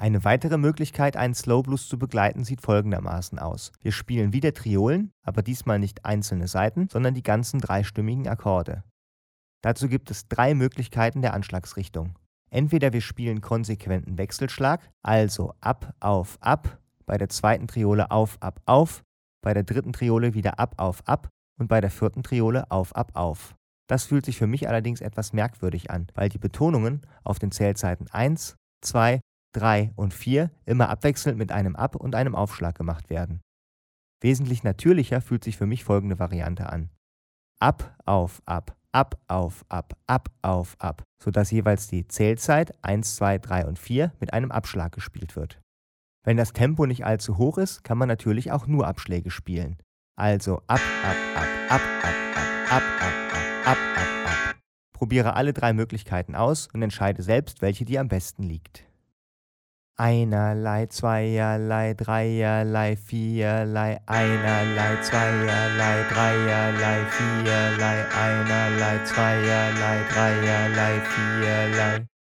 Eine weitere Möglichkeit, einen Slow Blues zu begleiten, sieht folgendermaßen aus. Wir spielen wieder Triolen, aber diesmal nicht einzelne Saiten, sondern die ganzen dreistimmigen Akkorde. Dazu gibt es 3 Möglichkeiten der Anschlagsrichtung. Entweder wir spielen konsequenten Wechselschlag, also ab, auf, ab, bei der zweiten Triole auf, auf, bei der dritten Triole wieder ab, ab und bei der vierten Triole auf, auf. Das fühlt sich für mich allerdings etwas merkwürdig an, weil die Betonungen auf den Zählzeiten 1, 2, 3 und 4 immer abwechselnd mit einem Ab- und einem Aufschlag gemacht werden. Wesentlich natürlicher fühlt sich für mich folgende Variante an. Ab, auf, ab, auf, ab, sodass jeweils die Zählzeit 1, 2, 3 und 4 mit einem Abschlag gespielt wird. Wenn das Tempo nicht allzu hoch ist, kann man natürlich auch nur Abschläge spielen. Also ab, ab, ab, ab, ab, ab, ab, ab, ab, ab, ab. Probiere alle 3 Möglichkeiten aus und entscheide selbst, welche dir am besten liegt. Einerlei, zweierlei, dreierlei, vierlei, einerlei, zweierlei, dreierlei, vierlei, einerlei, zweierlei, dreierlei, vierlei.